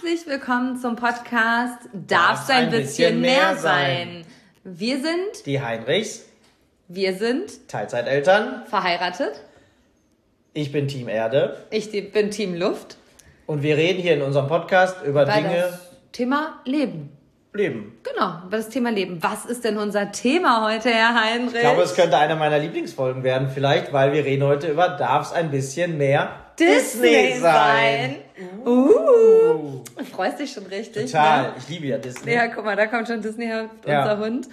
Herzlich willkommen zum Podcast Darf's ein bisschen mehr sein. Wir sind die Heinrichs. Wir sind Teilzeiteltern. Verheiratet. Ich bin Team Erde. Ich bin Team Luft. Und wir reden hier in unserem Podcast über Dinge... Das Thema Leben. Leben. Genau, über das Thema Leben. Was ist denn unser Thema heute, Herr Heinrich? Ich glaube, es könnte eine meiner Lieblingsfolgen werden vielleicht, weil wir reden heute über Darf's ein bisschen mehr Disney sein. Du freust dich schon richtig. Total. Ne? Ich liebe ja Disney. Ja, guck mal, da kommt schon Disney her, unser Hund.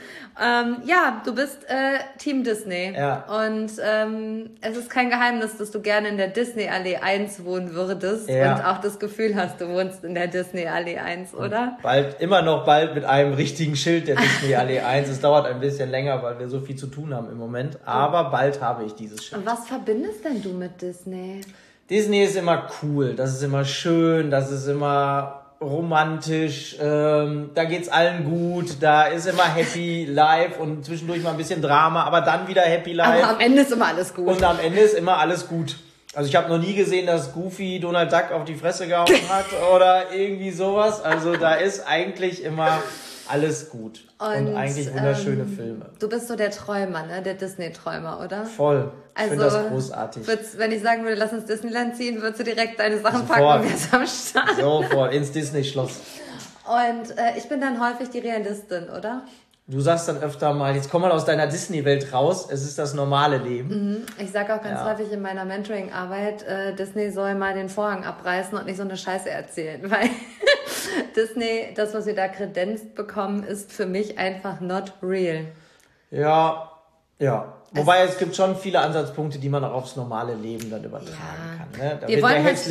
Ja, du bist Team Disney. Ja. Und es ist kein Geheimnis, dass du gerne in der Disney-Allee 1 wohnen würdest. Ja. Und auch das Gefühl hast, du wohnst in der Disney-Allee 1, oder? Immer noch bald mit einem richtigen Schild der Disney-Allee 1. Es dauert ein bisschen länger, weil wir so viel zu tun haben im Moment. Aber bald habe ich dieses Schild. Und was verbindest denn du mit Disney? Disney ist immer cool, das ist immer schön, das ist immer romantisch, da geht's allen gut, da ist immer Happy Life und zwischendurch mal ein bisschen Drama, aber dann wieder Happy Life. Aber am Ende ist immer alles gut. Und am Ende ist immer alles gut. Also ich habe noch nie gesehen, dass Goofy Donald Duck auf die Fresse gehauen hat oder irgendwie sowas. Also da ist eigentlich immer alles gut. Und eigentlich wunderschöne Filme. Du bist so der Träumer, ne? Der Disney-Träumer, oder? Voll. Ich finde das großartig. Wenn ich sagen würde, lass uns Disneyland ziehen, würdest du direkt deine Sachen Sofort. packen und wärst am Start. Sofort, ins Disney-Schloss. Und ich bin dann häufig die Realistin, oder? Du sagst dann öfter mal, jetzt komm mal aus deiner Disney-Welt raus, es ist das normale Leben. Ich sage auch ganz häufig in meiner Mentoring-Arbeit, Disney soll mal den Vorhang abreißen und nicht so eine Scheiße erzählen, weil Disney, das, was wir da kredenzt bekommen, ist für mich einfach not real. Ja. Wobei es gibt schon viele Ansatzpunkte, die man auch aufs normale Leben dann übertragen kann. Ne? Da wird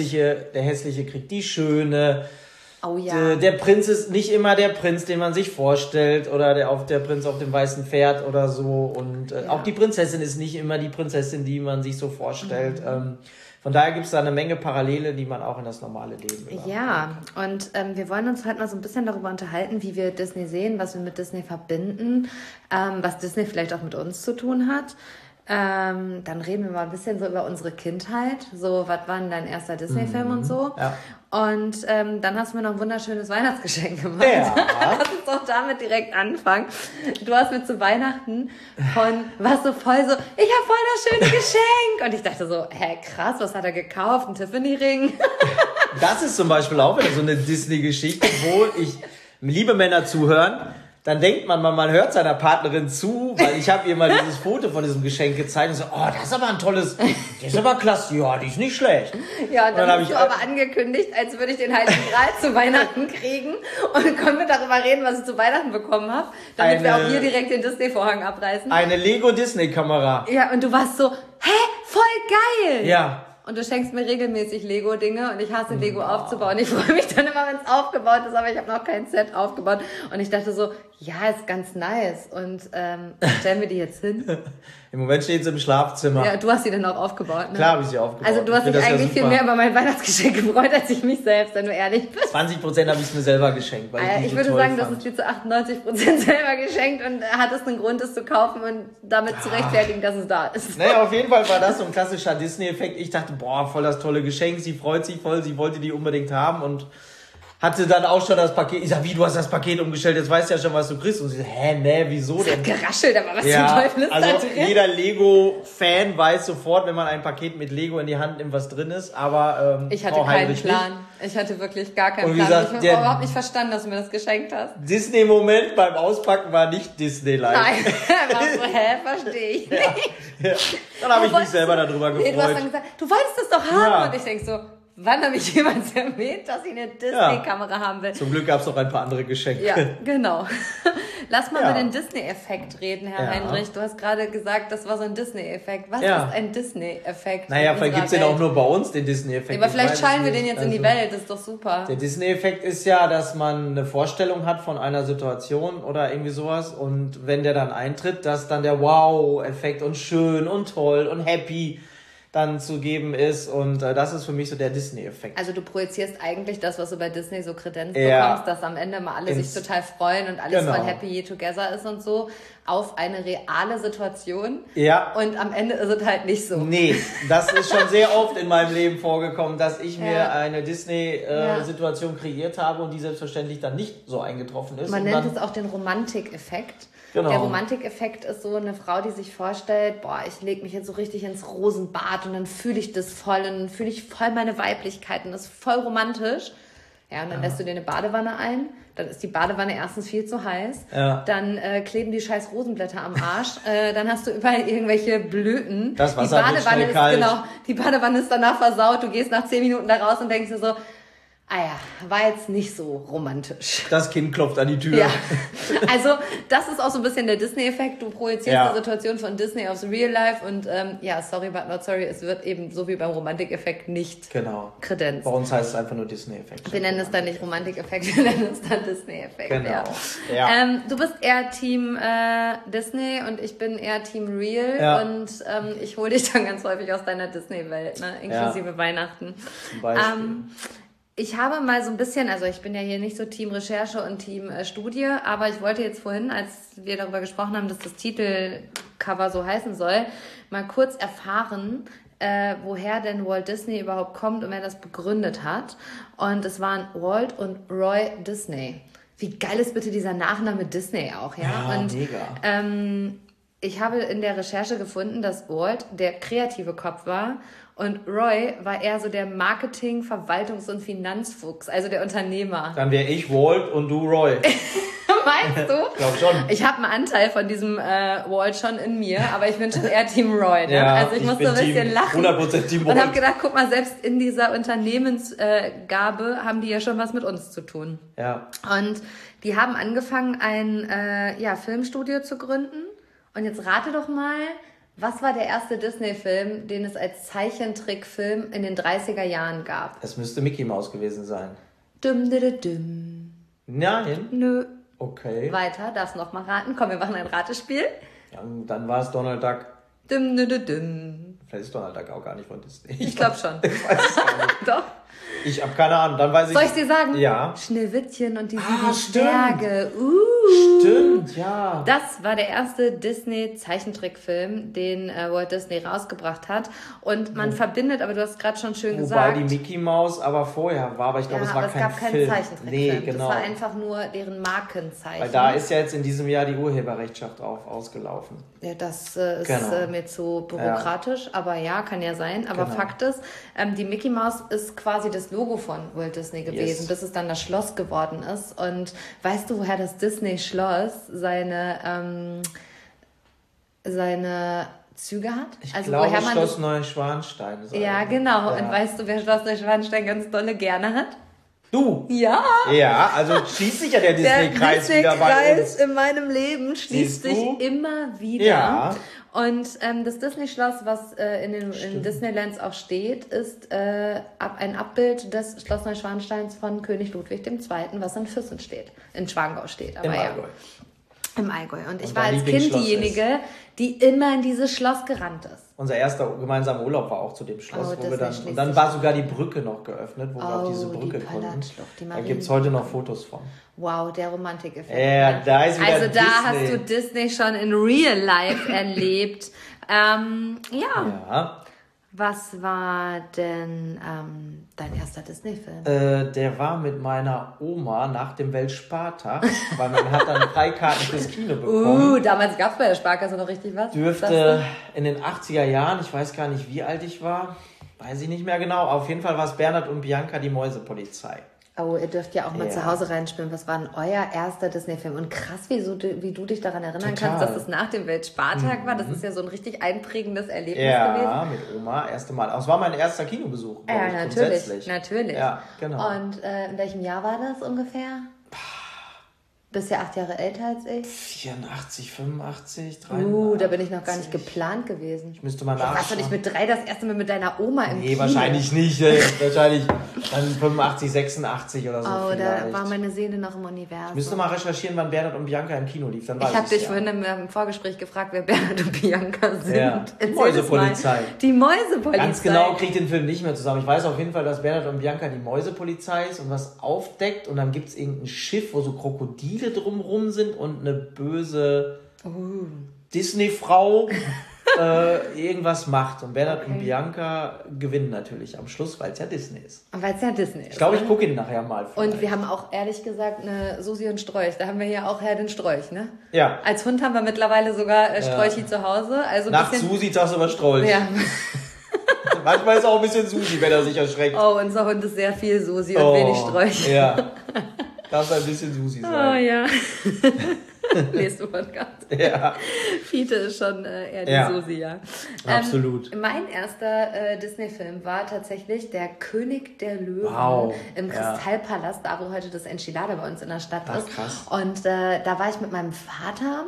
der Hässliche kriegt die Schöne. Oh ja. Der Prinz ist nicht immer der Prinz, den man sich vorstellt, oder der Prinz auf dem weißen Pferd oder so. Und auch die Prinzessin ist nicht immer die Prinzessin, die man sich so vorstellt. Von daher gibt es da eine Menge Parallele, die man auch in das normale Leben übertragen kann. Und wir wollen uns heute mal so ein bisschen darüber unterhalten, wie wir Disney sehen, was wir mit Disney verbinden, was Disney vielleicht auch mit uns zu tun hat. Dann reden wir mal ein bisschen so über unsere Kindheit. So, was war denn dein erster Disney-Film und so? Ja. Und dann hast du mir noch ein wunderschönes Weihnachtsgeschenk gemacht. Ja. Lass uns doch damit direkt anfangen. Du hast mir zu Weihnachten warst so voll so, ich habe voll das schöne Geschenk. Und ich dachte so, krass, was hat er gekauft? Ein Tiffany-Ring? Das ist zum Beispiel auch wieder so eine Disney-Geschichte, wo liebe Männer zuhören. Dann denkt man hört seiner Partnerin zu, weil ich habe ihr mal dieses Foto von diesem Geschenk gezeigt und so, oh, das ist aber ein tolles, das ist aber klasse, ja, die ist nicht schlecht. Ja, und dann hast du aber angekündigt, als würde ich den Heiligen Gral zu Weihnachten kriegen und können wir darüber reden, was ich zu Weihnachten bekommen habe, damit wir auch hier direkt den Disney-Vorhang abreißen. Eine Lego-Disney-Kamera. Ja, und du warst so, voll geil! Ja. Und du schenkst mir regelmäßig Lego-Dinge und ich hasse Lego aufzubauen. Ich freue mich dann immer, wenn es aufgebaut ist, aber ich habe noch kein Set aufgebaut. Und ich dachte so, ja, ist ganz nice. Und stellen wir die jetzt hin? Im Moment steht sie im Schlafzimmer. Ja, du hast sie dann auch aufgebaut, ne? Klar habe ich sie aufgebaut. Also du hast dich eigentlich viel mehr über mein Weihnachtsgeschenk gefreut, als ich mich selbst, wenn du ehrlich bist. 20% habe ich es mir selber geschenkt, weil ich würde sagen, das ist dir zu 98% selber geschenkt und hattest einen Grund, es zu kaufen und damit zu rechtfertigen, dass es da ist. Naja, auf jeden Fall war das so ein klassischer Disney-Effekt. Ich dachte, boah, voll das tolle Geschenk, sie freut sich voll, sie wollte die unbedingt haben und hatte dann auch schon das Paket. Ich sag, wie, du hast das Paket umgestellt, jetzt weißt du ja schon, was du kriegst. Und sie sagt, wieso denn? Das hat geraschelt, aber was zum Teufel ist also da drin? Jeder Lego-Fan weiß sofort, wenn man ein Paket mit Lego in die Hand nimmt, was drin ist. Aber ich hatte keinen Plan. Ich hatte wirklich gar keinen Plan. Gesagt, ich habe überhaupt nicht verstanden, dass du mir das geschenkt hast. Disney-Moment beim Auspacken war nicht Disney-like. Nein, war so, verstehe ich nicht. Ja. Dann habe ich mich selber darüber gefreut. Du hast dann gesagt, du wolltest das doch haben. Und ich denk so, wann habe ich jemals erwähnt, dass ich eine Disney-Kamera haben will? Zum Glück gab es noch ein paar andere Geschenke. Ja, genau. Lass mal über den Disney-Effekt reden, Herr Heinrich. Du hast gerade gesagt, das war so ein Disney-Effekt. Was ist ein Disney-Effekt? Naja, vielleicht gibt es den auch nur bei uns, den Disney-Effekt. Aber vielleicht schallen wir den jetzt in die Welt, das ist doch super. Der Disney-Effekt ist ja, dass man eine Vorstellung hat von einer Situation oder irgendwie sowas und wenn der dann eintritt, dass dann der Wow-Effekt und schön und toll und happy dann zu geben ist. Und das ist für mich so der Disney-Effekt. Also du projizierst eigentlich das, was du bei Disney so kredenzt bekommst, dass am Ende mal alle sich total freuen und alles voll happy together ist und so, auf eine reale Situation. Ja. Und am Ende ist es halt nicht so. Nee, das ist schon sehr oft in meinem Leben vorgekommen, dass ich mir eine Disney-Situation kreiert habe und die selbstverständlich dann nicht so eingetroffen ist. Man nennt es auch den Romantikeffekt. Genau. Der Romantikeffekt ist so eine Frau, die sich vorstellt, boah, ich lege mich jetzt so richtig ins Rosenbad und dann fühle ich das voll und dann fühle ich voll meine Weiblichkeit und das ist voll romantisch. Ja, und dann lässt du dir eine Badewanne ein, dann ist die Badewanne erstens viel zu heiß, dann kleben die scheiß Rosenblätter am Arsch, dann hast du überall irgendwelche Blüten. Das Wasser wird schnell kalt. Genau, die Badewanne ist danach versaut, du gehst nach 10 Minuten da raus und denkst dir so, ah ja, war jetzt nicht so romantisch. Das Kind klopft an die Tür. Ja, also das ist auch so ein bisschen der Disney-Effekt. Du projizierst die Situation von Disney aufs Real Life und sorry but not sorry, es wird eben so wie beim Romantik-Effekt nicht kredenzt. Bei uns heißt es einfach nur Disney-Effekt. Wir nennen es dann nicht Romantik-Effekt, wir nennen es dann Disney-Effekt. Genau. Ja. Du bist eher Team Disney und ich bin eher Team Real und ich hole dich dann ganz häufig aus deiner Disney-Welt, ne? Inklusive Weihnachten. Zum Beispiel. Ich habe mal so ein bisschen, also ich bin ja hier nicht so Team Recherche und Team Studie, aber ich wollte jetzt vorhin, als wir darüber gesprochen haben, dass das Titelcover so heißen soll, mal kurz erfahren, woher denn Walt Disney überhaupt kommt und wer das begründet hat. Und es waren Walt und Roy Disney. Wie geil ist bitte dieser Nachname Disney auch, ja? Ja, und, mega. Ich habe in der Recherche gefunden, dass Walt der kreative Kopf war und Roy war eher so der Marketing-, Verwaltungs- und Finanzfuchs, also der Unternehmer. Dann wäre ich Walt und du Roy. Meinst du? Ich glaube schon. Ich habe einen Anteil von diesem Walt schon in mir, aber ich bin schon eher Team Roy. Ne? Ja, also ich musste ein bisschen lachen 100% Team Walt. und habe gedacht, guck mal, selbst in dieser Unternehmensgabe haben die ja schon was mit uns zu tun. Ja. Und die haben angefangen, ein Filmstudio zu gründen. Und jetzt rate doch mal, was war der erste Disney-Film, den es als Zeichentrickfilm in den 30er Jahren gab? Es müsste Mickey Mouse gewesen sein. Dum, dum, dum. Nein? Nö. Okay. Weiter, darfst noch mal raten. Komm, wir machen ein Ratespiel. Ja, dann war es Donald Duck. Dum, dum, dum, dum. Vielleicht ist Donald Duck auch gar nicht von Disney. Ich glaube schon. Ich weiß es gar nicht. Doch. Ich habe keine Ahnung. Dann weiß ich. Soll ich dir sagen? Ja. Schneewittchen und die Ah, sieben Zwerge. Stimmt, ja. Das war der erste Disney-Zeichentrickfilm, den Walt Disney rausgebracht hat. Und man verbindet, aber du hast gerade schon schön gesagt. Wobei die Mickey Mouse aber vorher war, aber ich glaube, es war aber kein es gab keinen Film. Zeichentrickfilm. Nee, genau. Das war einfach nur deren Markenzeichen. Weil da ist ja jetzt in diesem Jahr die Urheberrechtschaft ausgelaufen. Ja, das ist mir zu bürokratisch, aber ja, kann ja sein. Aber Fakt ist, die Mickey Mouse ist quasi das Logo von Walt Disney gewesen, bis es dann das Schloss geworden ist. Und weißt du, woher das Disney-Schloss seine Züge hat? Ich also glaube, woher man Schloss Neuschwanstein. Ja, genau. Ja. Und weißt du, wer Schloss Neuschwanstein ganz dolle gerne hat? Du? Ja. Ja, also schließt sich ja der Disney-Kreis wieder bei uns. In meinem Leben schließt sich immer wieder. Ja. Und das Disney-Schloss, was in Disneylands auch steht, ist ein Abbild des Schloss Neuschwansteins von König Ludwig II., was in Füssen steht. In Schwangau steht. Aber Im Allgäu. Und ich war als Kind diejenige, die immer in dieses Schloss gerannt ist. Unser erster gemeinsamer Urlaub war auch zu dem Schloss. Und dann war sogar die Brücke noch geöffnet, wo wir auf diese Brücke konnten. Da gibt es heute noch Fotos von. Wow, der Romantikeffekt. Ja, da ist wieder Also da hast du Disney schon in real life erlebt. Ja. Was war denn dein erster Disney-Film? Der war mit meiner Oma nach dem Weltspartag, weil man hat dann Freikarten fürs Kino bekommen. Damals gab es bei der Sparkasse noch richtig was? Dürfte in den 80er Jahren, ich weiß gar nicht, wie alt ich war, weiß ich nicht mehr genau. Auf jeden Fall war es Bernhard und Bianca, die Mäusepolizei. Oh, ihr dürft ja auch mal zu Hause reinspielen. Was war denn euer erster Disney-Film? Und krass, wie du dich daran erinnern kannst, dass es nach dem Weltspartag war. Das ist ja so ein richtig einprägendes Erlebnis gewesen. Ja, mit Oma, erste Mal. Das war mein erster Kinobesuch, ja, natürlich. Ja, genau. Und in welchem Jahr war das ungefähr? Bist ja 8 Jahre älter als ich. 84, 85, 83. Da bin ich noch gar nicht geplant gewesen. Ich müsste mal nachschauen. Warst du nicht mit 3 das erste Mal mit deiner Oma im Kino? Nee, wahrscheinlich nicht. Wahrscheinlich dann 85, 86 oder so. Oh, vielleicht. Da war meine Seele noch im Universum. Ich müsste mal recherchieren, wann Bernhard und Bianca im Kino lief. Dann ich habe dich vorhin im Vorgespräch gefragt, wer Bernhard und Bianca sind. Ja. Die Mäusepolizei. Die Mäusepolizei. Ganz genau kriege ich den Film nicht mehr zusammen. Ich weiß auf jeden Fall, dass Bernhard und Bianca die Mäusepolizei ist und was aufdeckt. Und dann gibt es irgendein Schiff, wo so Krokodile drumrum sind und eine böse Disney-Frau irgendwas macht. Und Bernhard und Bianca gewinnen natürlich am Schluss, weil es ja Disney ist. Weil es ja Disney ist. Ich glaube, ich gucke ihn nachher mal. Vielleicht. Und wir haben auch ehrlich gesagt eine Susi und Strolch. Da haben wir ja auch Herr den Strolch, ne? Ja. Als Hund haben wir mittlerweile sogar Strolchi zu Hause. Also nach Susi tagsüber Strolch. Ja. Manchmal ist auch ein bisschen Susi, wenn er sich erschreckt. Oh, unser Hund ist sehr viel Susi und wenig Strolch. Ja. Darf ein bisschen Susi sein. Oh ja. Nächste Podcast. Ja. Fiete ist schon eher die Susi, ja. Absolut. Mein erster Disney-Film war tatsächlich Der König der Löwen im Kristallpalast, da wo heute das Enchilada bei uns in der Stadt ist. Krass. Und da war ich mit meinem Vater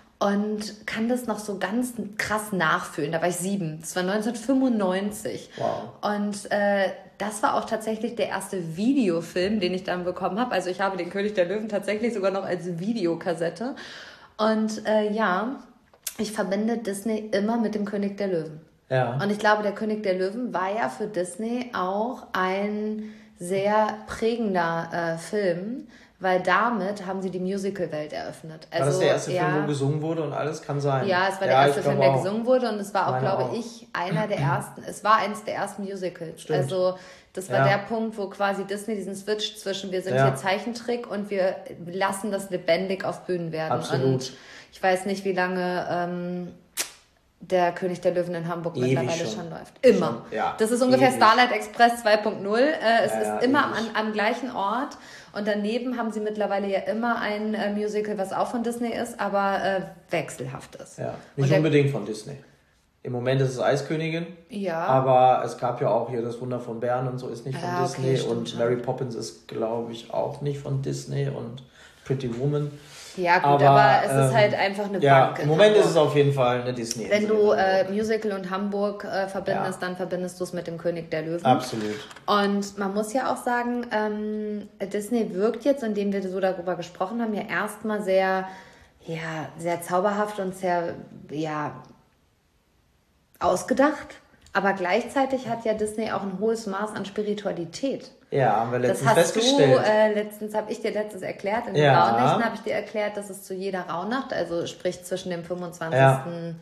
und kann das noch so ganz krass nachfühlen. Da war ich 7. Das war 1995. Wow. Und das war auch tatsächlich der erste Videofilm, den ich dann bekommen habe. Also ich habe den König der Löwen tatsächlich sogar noch als Videokassette. Und ich verbinde Disney immer mit dem König der Löwen. Ja. Und ich glaube, der König der Löwen war ja für Disney auch ein sehr prägender Film, weil damit haben sie die Musical-Welt eröffnet. War das der erste Film, wo gesungen wurde und alles? Kann sein. Ja, es war der erste Film, der gesungen wurde und es war auch, glaube ich, einer der ersten, es war eines der ersten Musicals. Stimmt. Also das war der Punkt, wo quasi Disney diesen Switch zwischen wir sind hier Zeichentrick und wir lassen das lebendig auf Bühnen werden. Absolut. Und ich weiß nicht, wie lange der König der Löwen in Hamburg mittlerweile schon läuft. Immer. Schon. Ja. Das ist ungefähr Starlight Express 2.0. Es ist immer ewig. am gleichen Ort. Und daneben haben sie mittlerweile ja immer ein Musical, was auch von Disney ist, aber wechselhaft ist. Ja, nicht unbedingt von Disney. Im Moment ist es Eiskönigin. Ja. Aber es gab ja auch hier das Wunder von Bern und so ist nicht von Disney. Stimmt, und Mary Poppins ist, glaube ich, auch nicht von Disney und Pretty Woman. Ja gut, aber es ist halt einfach eine Bank. Im Moment ist es auf jeden Fall eine Disney. Wenn du Musical und Hamburg verbindest, dann verbindest du es mit dem König der Löwen. Absolut. Und man muss ja auch sagen, Disney wirkt jetzt, indem wir so darüber gesprochen haben, ja erstmal sehr zauberhaft und sehr, ausgedacht. Aber gleichzeitig hat ja Disney auch ein hohes Maß an Spiritualität. Ja, haben wir letztens festgestellt. Habe ich dir letztens erklärt. In den Rauhnächten habe ich dir erklärt, dass es zu jeder Rauhnacht, also sprich zwischen dem 25.12.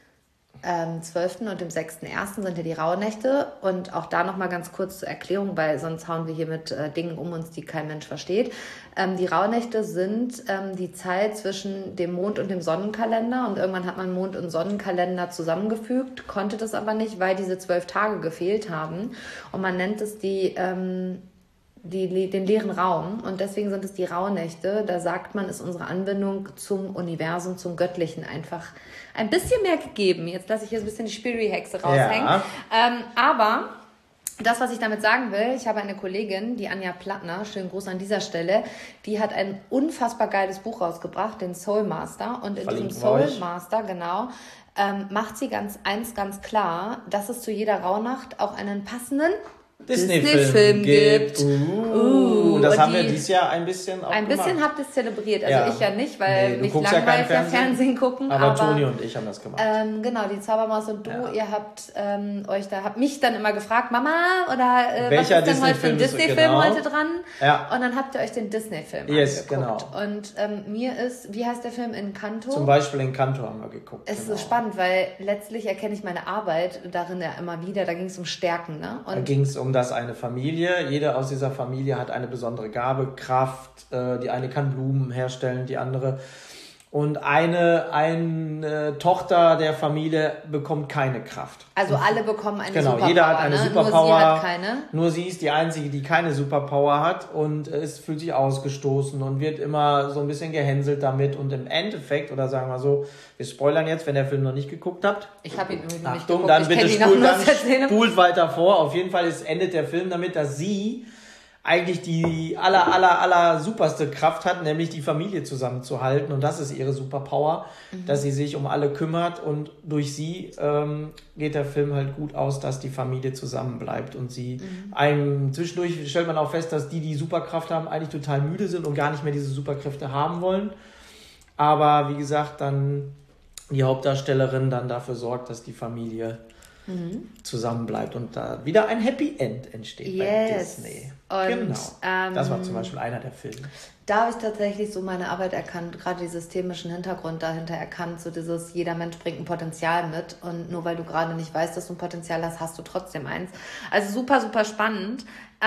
Und dem 6.1. sind ja die Rauhnächte. Und auch da nochmal ganz kurz zur Erklärung, weil sonst hauen wir hier mit Dingen um uns, die kein Mensch versteht. Die Rauhnächte sind die Zeit zwischen dem Mond- und dem Sonnenkalender. Und irgendwann hat man Mond- und Sonnenkalender zusammengefügt, konnte das aber nicht, weil diese 12 Tage gefehlt haben. Und man nennt es den leeren Raum. Und deswegen sind es die Rauhnächte. Da sagt man, ist unsere Anbindung zum Universum, zum Göttlichen einfach ein bisschen mehr gegeben. Jetzt lasse ich hier so ein bisschen die Spiri-Hexe raushängen. Ja. Aber das, was ich damit sagen will, ich habe eine Kollegin, die Anja Plattner, schönen Gruß an dieser Stelle, die hat ein unfassbar geiles Buch rausgebracht, den Soul Master. Und in diesem Soul Master, macht sie ganz klar, dass es zu jeder Rauhnacht auch einen passenden Disney-Film gibt. Und das haben wir dieses Jahr ein bisschen auch gemacht. Bisschen habt ihr es zelebriert. Also ich ja nicht, weil mich langweilig Fernsehen gucken. Aber Toni und ich haben das gemacht. Genau, die Zaubermaus und du, ihr habt habt mich dann immer gefragt, Mama, oder was ist denn heute für ein Disney-Film heute dran? Ja. Und dann habt ihr euch den Disney-Film angeguckt. Genau. Und wie heißt der Film? Encanto? Zum Beispiel Encanto haben wir geguckt. Es ist spannend, weil letztlich erkenne ich meine Arbeit darin ja immer wieder. Da ging es um Stärken, ne? Und da ging es um dass eine Familie, jede aus dieser Familie hat eine besondere Gabe, Kraft, die eine kann Blumen herstellen, die andere. Und eine Tochter der Familie bekommt keine Kraft. Also alle bekommen eine Superpower. Genau, jeder hat eine Superpower. Nur sie hat keine. Nur sie ist die Einzige, die keine Superpower hat und fühlt sich ausgestoßen und wird immer so ein bisschen gehänselt damit. Und im Endeffekt, oder sagen wir so, wir spoilern jetzt, wenn der Film noch nicht geguckt habt. Ich habe ihn irgendwie noch nicht Achtung, geguckt. dann bitte spult weiter vor. Auf jeden Fall endet der Film damit, dass sie eigentlich die aller superste Kraft hat, nämlich die Familie zusammenzuhalten. Und das ist ihre Superpower, dass sie sich um alle kümmert. Und durch sie geht der Film halt gut aus, dass die Familie zusammenbleibt. Und sie einem zwischendurch stellt man auch fest, dass die Superkraft haben, eigentlich total müde sind und gar nicht mehr diese Superkräfte haben wollen. Aber wie gesagt, dann die Hauptdarstellerin dann dafür sorgt, dass die Familie zusammenbleibt und da wieder ein Happy End entsteht bei Disney. Und, genau. Das war zum Beispiel einer der Filme. Da habe ich tatsächlich so meine Arbeit erkannt, gerade den systemischen Hintergrund dahinter erkannt, so dieses, jeder Mensch bringt ein Potenzial mit und nur weil du gerade nicht weißt, dass du ein Potenzial hast, hast du trotzdem eins. Also super, super spannend.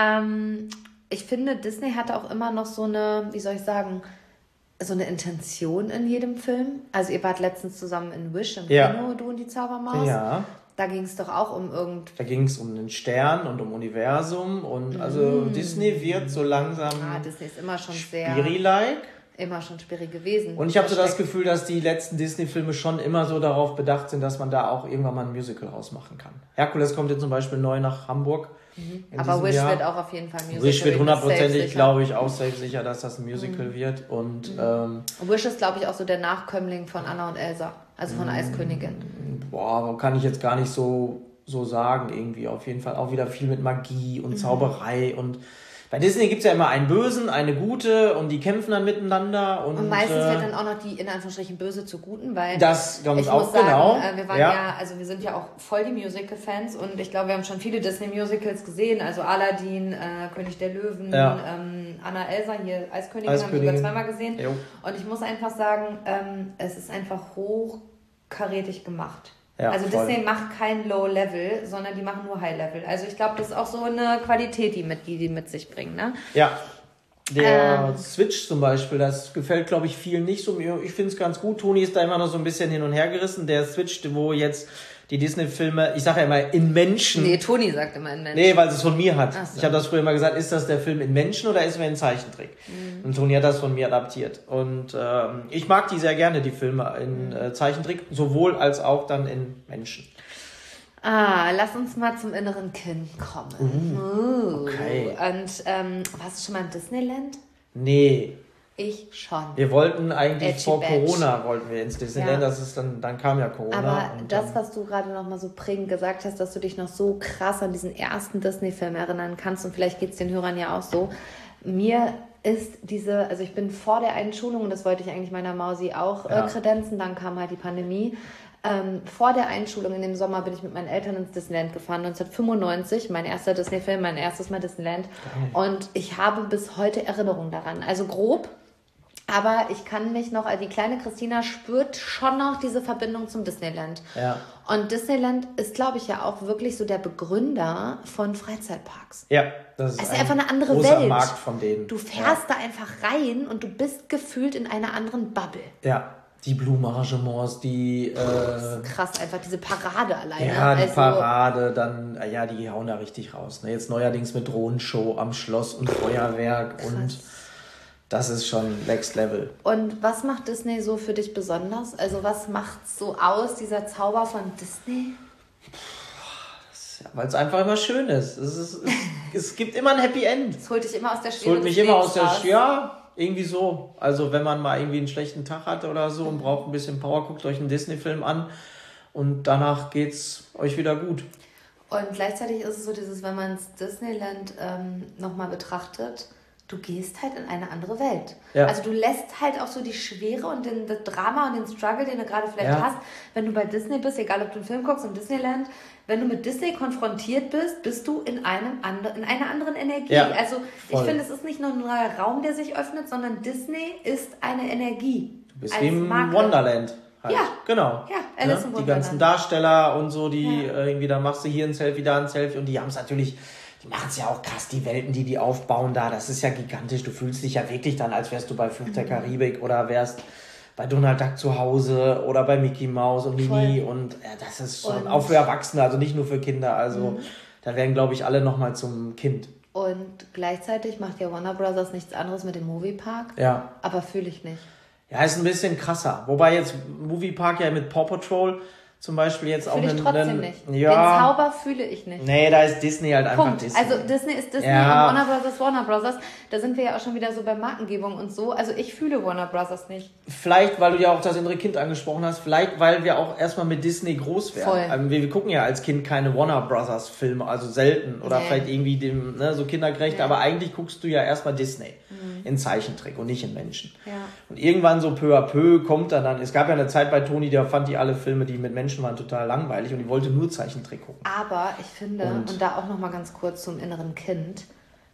Ich finde, Disney hatte auch immer noch so eine, wie soll ich sagen, so eine Intention in jedem Film. Also ihr wart letztens zusammen in Wish im Kino, du und die Zaubermaus. Ja. Da ging es doch auch um Da ging es um den Stern und um Universum und also Disney wird so langsam Disney ist immer schon Spiri-like. Immer schon schwierig gewesen. Und ich habe so das Gefühl, dass die letzten Disney-Filme schon immer so darauf bedacht sind, dass man da auch irgendwann mal ein Musical rausmachen kann. Herkules kommt jetzt zum Beispiel neu nach Hamburg. Aber Wish wird auch auf jeden Fall ein Musical. Wish wird hundertprozentig, glaube ich, auch safe sicher, dass das ein Musical wird. Und Wish ist, glaube ich, auch so der Nachkömmling von Anna und Elsa, also von Eiskönigin. Boah, kann ich jetzt gar nicht so sagen irgendwie. Auf jeden Fall auch wieder viel mit Magie und Zauberei und bei Disney gibt es ja immer einen Bösen, eine Gute und die kämpfen dann miteinander. Und meistens wird dann auch noch die, in Anführungsstrichen, Böse zu Guten, weil das glaube ich auch, muss sagen, genau. Wir waren also wir sind ja auch voll die Musical-Fans und ich glaube, wir haben schon viele Disney-Musicals gesehen, also Aladdin, König der Löwen, Anna Elsa, hier Eiskönigin haben wir sogar zweimal gesehen. Jo. Und ich muss einfach sagen, es ist einfach hochkarätig gemacht. Ja, also voll. Disney macht kein Low-Level, sondern die machen nur High-Level. Also ich glaube, das ist auch so eine Qualität, die mit sich bringen, ne? Ja. Der Switch zum Beispiel, das gefällt, glaube ich, vielen nicht so. Ich finde es ganz gut. Toni ist da immer noch so ein bisschen hin und her gerissen. Der Switch, wo jetzt die Disney-Filme, ich sage ja immer in Menschen. Nee, Toni sagt immer in Menschen. Nee, weil sie es von mir hat. So. Ich habe das früher immer gesagt, ist das der Film in Menschen oder ist er in Zeichentrick? Und Toni hat das von mir adaptiert. Und ich mag die sehr gerne, die Filme in Zeichentrick, sowohl als auch dann in Menschen. Lass uns mal zum inneren Kind kommen. Okay. Und warst du schon mal in Disneyland? Nee. Ich schon. Wir wollten eigentlich vor Corona wollten wir ins Disneyland, das ist dann kam ja Corona. Aber das, was du gerade noch mal so prägend gesagt hast, dass du dich noch so krass an diesen ersten Disney-Film erinnern kannst und vielleicht geht es den Hörern ja auch so. Mir ist also ich bin vor der Einschulung, und das wollte ich eigentlich meiner Mausi auch kredenzen, dann kam halt die Pandemie. Vor der Einschulung in dem Sommer bin ich mit meinen Eltern ins Disneyland gefahren, 1995, mein erster Disney-Film, mein erstes Mal Disneyland. Und ich habe bis heute Erinnerungen daran, also grob. Aber ich kann mich noch, die kleine Christina spürt schon noch diese Verbindung zum Disneyland. Ja. Und Disneyland ist, glaube ich, ja auch wirklich so der Begründer von Freizeitparks. Ja, das ist einfach eine andere großer Welt. Markt von denen. Du fährst da einfach rein und du bist gefühlt in einer anderen Bubble. Ja, die Blumenarrangements, die... das ist krass, einfach diese Parade alleine. Ja, die Parade, dann, die hauen da richtig raus. Ne? Jetzt neuerdings mit Drohnenshow am Schloss und Feuerwerk krass. Und... Das ist schon Next Level. Und was macht Disney so für dich besonders? Also was macht so aus, dieser Zauber von Disney? Weil es einfach immer schön ist. Es gibt immer ein Happy End. Es holt dich immer aus der Schwere. Es holt mich immer aus der irgendwie so. Also wenn man mal irgendwie einen schlechten Tag hatte oder so und braucht ein bisschen Power, guckt euch einen Disney-Film an und danach geht's euch wieder gut. Und gleichzeitig ist es so dieses, wenn man Disneyland nochmal betrachtet, du gehst halt in eine andere Welt. Ja. Also du lässt halt auch so die Schwere und das Drama und den Struggle, den du gerade vielleicht hast, wenn du bei Disney bist, egal ob du einen Film guckst im Disneyland, wenn du mit Disney konfrontiert bist, bist du in einer anderen Energie. Ja, also ich finde, es ist nicht nur ein neuer Raum, der sich öffnet, sondern Disney ist eine Energie. Du bist wie im Wonderland. Halt. Ja, genau. Ja, Alice im Wonderland. Die ganzen Darsteller und so, die irgendwie, da machst du hier ein Selfie, da ein Selfie und die haben es natürlich... Die machen es ja auch krass, die Welten, die aufbauen da, das ist ja gigantisch. Du fühlst dich ja wirklich dann, als wärst du bei Fluch der Karibik oder wärst bei Donald Duck zu Hause oder bei Mickey Mouse und Minnie. Und das ist schon auch für Erwachsene, also nicht nur für Kinder. Also da werden, glaube ich, alle nochmal zum Kind. Und gleichzeitig macht ja Warner Brothers nichts anderes mit dem Moviepark. Ja. Aber fühle ich nicht. Ja, ist ein bisschen krasser. Wobei jetzt Moviepark ja mit Paw Patrol zum Beispiel jetzt auch Fühle ich trotzdem nicht. Ja, den Zauber fühle ich nicht. Nee, da ist Disney halt einfach Punkt. Disney. Also Disney ist Disney Ja. und Warner Brothers. Da sind wir ja auch schon wieder so bei Markengebung und so. Also ich fühle Warner Brothers nicht. Vielleicht, weil du ja auch das innere Kind angesprochen hast, vielleicht, weil wir auch erstmal mit Disney groß werden. Voll. Wir gucken ja als Kind keine Warner Brothers Filme, also selten. Oder Nee. vielleicht irgendwie so kindergerecht, Nee. aber eigentlich guckst du ja erstmal Disney in Zeichentrick und nicht in Menschen. Ja. Und irgendwann so peu à peu kommt dann, es gab ja eine Zeit bei Toni, der fand die alle Filme, die mit Menschen waren, total langweilig und die wollte nur Zeichentrick gucken. Aber ich finde, und da auch noch mal ganz kurz zum inneren Kind,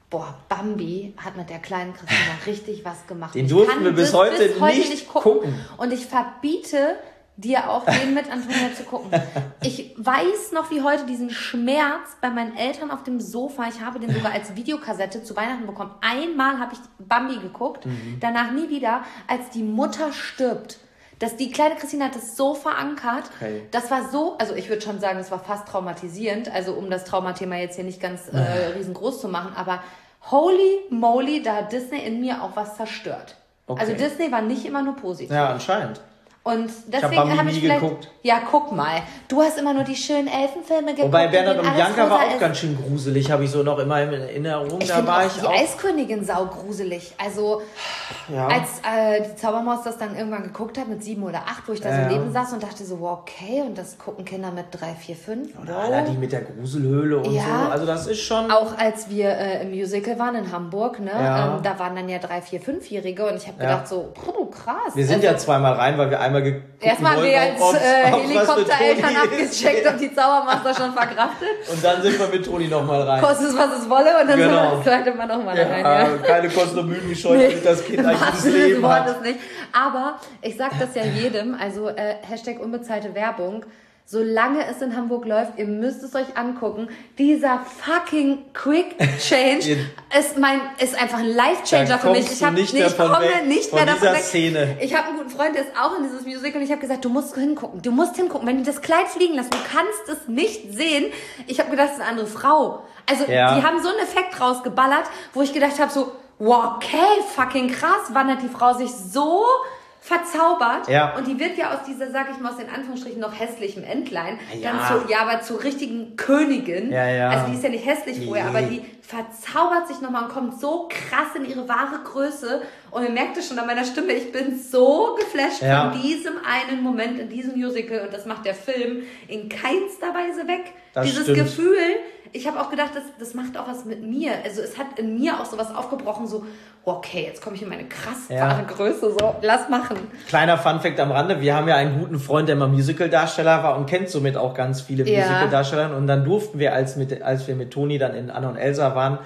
Bambi hat mit der kleinen Christina richtig was gemacht. Den durften wir bis heute nicht gucken. Und ich verbiete dir auch den mit Antonia zu gucken. Ich weiß noch wie heute diesen Schmerz bei meinen Eltern auf dem Sofa. Ich habe den sogar als Videokassette zu Weihnachten bekommen. Einmal habe ich Bambi geguckt, danach nie wieder, als die Mutter stirbt. Die kleine Christine hat das so verankert. Okay. Das war so, also ich würde schon sagen, das war fast traumatisierend. Also um das Traumathema jetzt hier nicht ganz riesengroß zu machen. Aber holy moly, da hat Disney in mir auch was zerstört. Okay. Also Disney war nicht immer nur positiv. Ja, anscheinend. Und deswegen habe ich vielleicht... geguckt. Ja, guck mal. Du hast immer nur die schönen Elfenfilme geguckt. Wobei Bernhard und Bianca war auch ist. ganz schön gruselig, habe ich so noch immer in Erinnerung. Ich finde auch die Eiskönigin saugruselig. Also als die Zaubermaus das dann irgendwann geguckt hat mit 7 oder 8, wo ich da so neben saß und dachte so, wow, okay, und das gucken Kinder mit 3, 4, 5. Oder die mit der Gruselhöhle und so. Also das ist schon... Auch als wir im Musical waren in Hamburg, ne, da waren dann ja 3, 4, 5-Jährige und ich habe gedacht so, krass. Wir sind ja zweimal rein, weil wir einmal erstmal haben wir als Helikoptereltern abgecheckt, ob die Zaubermaster schon verkraftet. Und dann sind wir mit Toni nochmal rein. Kostet es, was es wolle, und dann sind wir das zweite Mal nochmal rein. Ja. Keine Kosten und Mühen gescheut, damit das Kind ein gutes Leben hat. Nicht. Aber ich sag das ja jedem, also Hashtag unbezahlte Werbung, solange es in Hamburg läuft, ihr müsst es euch angucken, dieser fucking Quick Change ist einfach ein Life-Changer für mich. Ich komme nicht mehr davon weg. Szene. Ich habe einen guten Freund, der ist auch in dieses Musical und ich habe gesagt, du musst hingucken. Wenn die das Kleid fliegen lassen, du kannst es nicht sehen. Ich habe gedacht, das ist eine andere Frau. Also die haben so einen Effekt rausgeballert, wo ich gedacht habe so, wow, okay, fucking krass, wandert die Frau sich so verzaubert. Ja. Und die wird ja aus dieser, sag ich mal, aus den Anführungsstrichen noch hässlichem Entlein, aber zur richtigen Königin. Ja. Also die ist ja nicht hässlich vorher, aber die verzaubert sich nochmal und kommt so krass in ihre wahre Größe. Und ihr merkt es schon an meiner Stimme, ich bin so geflasht von diesem einen Moment in diesem Musical. Und das macht der Film in keinster Weise weg. Dieses Gefühl, ich habe auch gedacht, das macht auch was mit mir. Also es hat in mir auch sowas aufgebrochen, so, okay, jetzt komme ich in meine krass wahre Größe, so, lass machen. Kleiner Funfact am Rande, wir haben ja einen guten Freund, der mal Musical-Darsteller war und kennt somit auch ganz viele Musical-Darsteller. Und dann durften wir, als wir mit Toni dann in Anna und Elsa waren,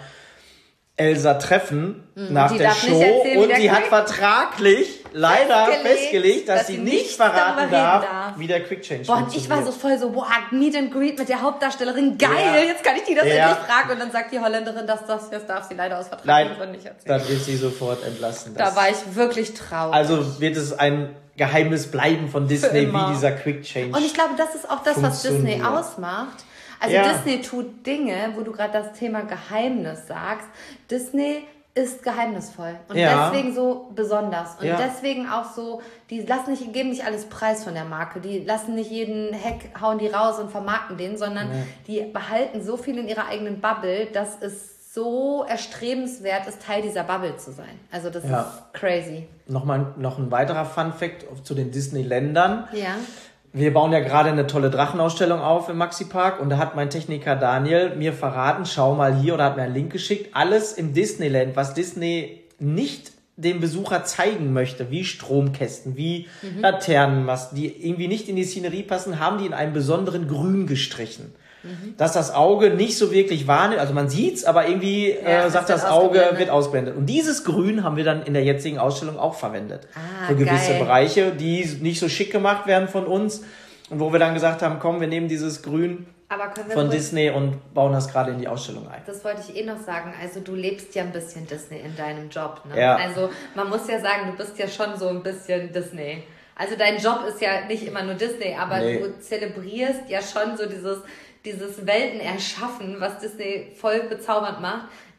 Elsa treffen nach der Show und sie hat vertraglich leider festgelegt, dass sie nicht verraten darf, wie der Quick Change funktioniert. Und ich war so voll so, Meet and Greet mit der Hauptdarstellerin, geil, jetzt kann ich die das endlich fragen. Und dann sagt die Holländerin, das darf sie leider aus Vertragsgründen nicht erzählen. Dann wird sie sofort entlassen. Da war ich wirklich traurig. Also wird es ein Geheimnis bleiben von Disney, wie dieser Quick Change. Und ich glaube, das ist auch das, was Disney ausmacht. Also Disney tut Dinge, wo du gerade das Thema Geheimnis sagst. Disney ist geheimnisvoll und deswegen so besonders und deswegen auch so, die geben nicht alles preis von der Marke, die lassen nicht jeden Hack, hauen die raus und vermarkten den, sondern die behalten so viel in ihrer eigenen Bubble, dass es so erstrebenswert ist, Teil dieser Bubble zu sein. Also das ist crazy. Noch ein weiterer Fun-Fact zu den Disney-Ländern. Ja. Wir bauen ja gerade eine tolle Drachenausstellung auf im Maxi-Park und da hat mein Techniker Daniel mir verraten, schau mal hier, oder hat mir einen Link geschickt, alles im Disneyland, was Disney nicht dem Besucher zeigen möchte, wie Stromkästen, wie Laternenmasten, die irgendwie nicht in die Szenerie passen, haben die in einem besonderen Grün gestrichen. Dass das Auge nicht so wirklich wahrnimmt, also man sieht's, aber irgendwie sagt das Auge, wird ausgeblendet. Und dieses Grün haben wir dann in der jetzigen Ausstellung auch verwendet. Für gewisse Bereiche, die nicht so schick gemacht werden von uns. Und wo wir dann gesagt haben, komm, wir nehmen dieses Grün von Disney und bauen das gerade in die Ausstellung ein. Das wollte ich noch sagen. Also du lebst ja ein bisschen Disney in deinem Job. Ne? Ja. Also man muss ja sagen, du bist ja schon so ein bisschen Disney. Also dein Job ist ja nicht immer nur Disney, aber du zelebrierst ja schon so dieses Welten erschaffen, was Disney voll bezaubernd macht,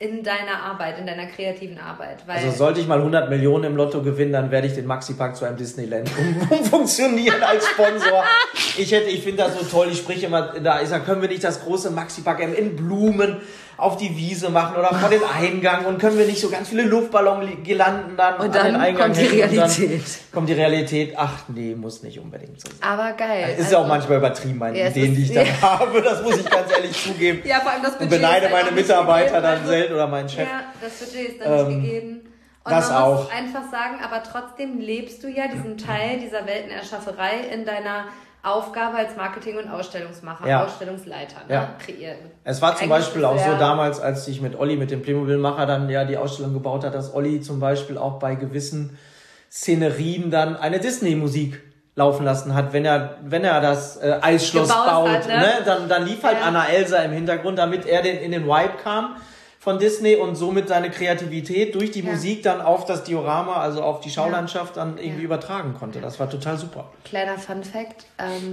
in deiner Arbeit, in deiner kreativen Arbeit. Weil also sollte ich mal 100 Millionen im Lotto gewinnen, dann werde ich den Maxi-Pack zu einem Disneyland umfunktionieren als Sponsor. Ich finde das so toll, ich spreche immer, können wir nicht das große Maxi-Pack in Blumen auf die Wiese machen oder vor den Eingang und können wir nicht so ganz viele Luftballon-Girlanden dann und dann an den Eingang kommt die Realität. Kommt die Realität, ach nee, muss nicht unbedingt so sein. Aber geil. Ist ja auch manchmal übertrieben, meine Ideen, die ich dann habe, das muss ich ganz ehrlich zugeben. Ja, vor allem das Budget. Und beneide meine Mitarbeiter dann selten oder meinen Chef. Ja, das Budget ist dann nicht gegeben. Und das man auch. muss einfach sagen, aber trotzdem lebst du ja diesen Teil dieser Weltenerschafferei in deiner Aufgabe als Marketing- und Ausstellungsmacher, Ausstellungsleiter, kreieren. Es war zum Beispiel auch so damals, als ich mit Olli, mit dem Playmobil-Macher, dann ja die Ausstellung gebaut hat, dass Olli zum Beispiel auch bei gewissen Szenerien dann eine Disney-Musik laufen lassen hat, wenn er das Eisschloss baut, hat, ne? Dann lief halt Anna Elsa im Hintergrund, damit er in den Vibe kam von Disney und somit seine Kreativität durch die Musik dann auf das Diorama, also auf die Schaulandschaft dann irgendwie übertragen konnte. Das war total super. Kleiner Fun-Fact,